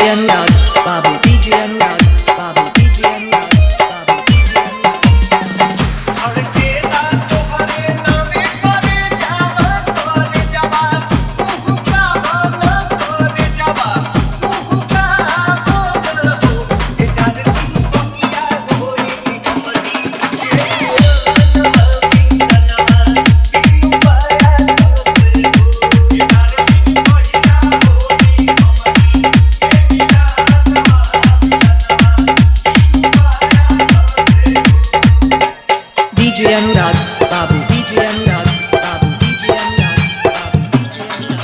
Anurag, Babu, DJ Anurag, Babu, DJ Anurag, Babu, DJ Anurag. DJ Anurag, Babu, DJ Anurag, Babu, DJ Anurag, Babu, DJ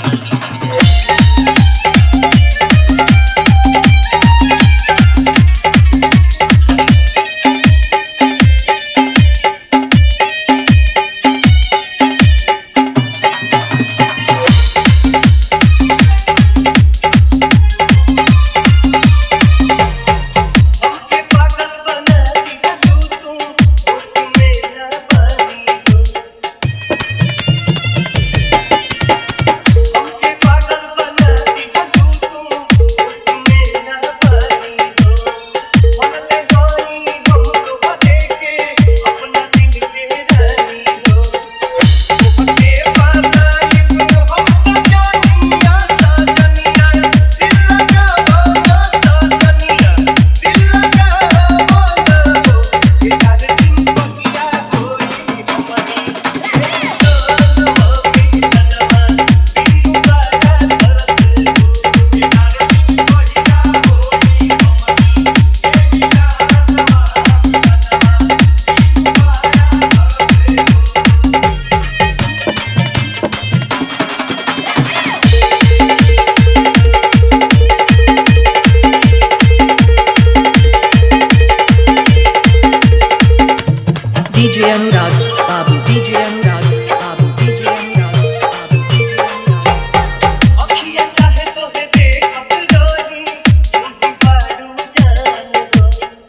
Anurag, Babu, DJ Anurag, Babu, DJ Anurag, Babu, DJ Anurag. अखियाँ चाहे तो है देखत रही, तुही बारू जान दो।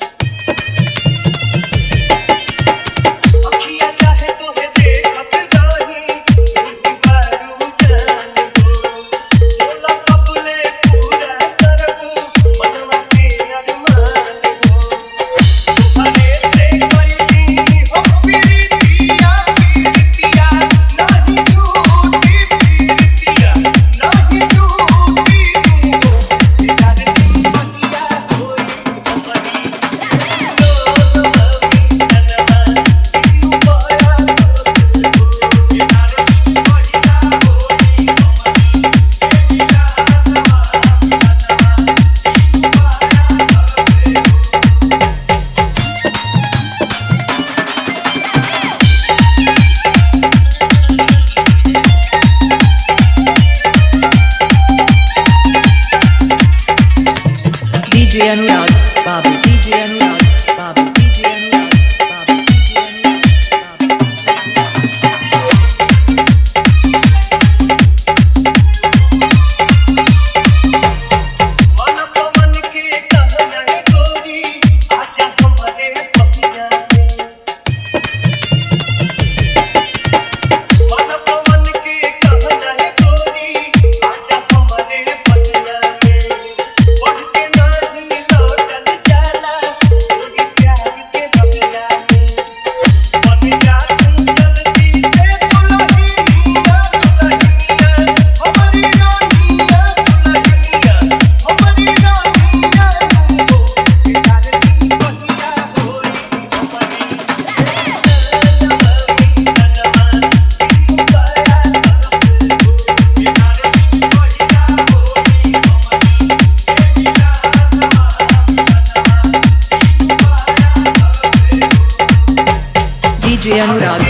अखियाँ चाहे तो है देखत रही, तुही बारू जान दो। बोला कबूले पूरा करबू, मनवा के अरमान हो। तुम्हारे से कोई हो प्रीतिया, प्रीतिया नहीं झूठी प्रीतिया, नहीं झूठी तू हो। यार दिन बनिया कोई हमारी डोल अभी तलवा, तू बड़ा दोस्त हो। यार दिन बनिया कोई हमारी मेरा तलवा, तू बड़ा DJ Anurag, Babu, DJ Anurag, Babu, DJ Anurag, Babu, DJ Anurag, Babu, DJ मन पवन के कहना है गोरी, आजा हमारे पपिया पे। मन पवन के कहना है गोरी, आजा हमारे पपिया पे। बढ़ के नहीं लौटल जाला, गोरी प्यार के रमिया पे। बन जा तू जल्दी से दुल्हनिया, दुल्हनिया हमारी रानिया, दुल्हनिया हमारी रानिया तू हो। यार दिन बनिया कोई हमारी तलवा, तू बड़ा दोस्त हो। यार दिन बनिया कोई हमारी मेरा तलवा, तू बड़ा दोस्त हो। DJ Anurag,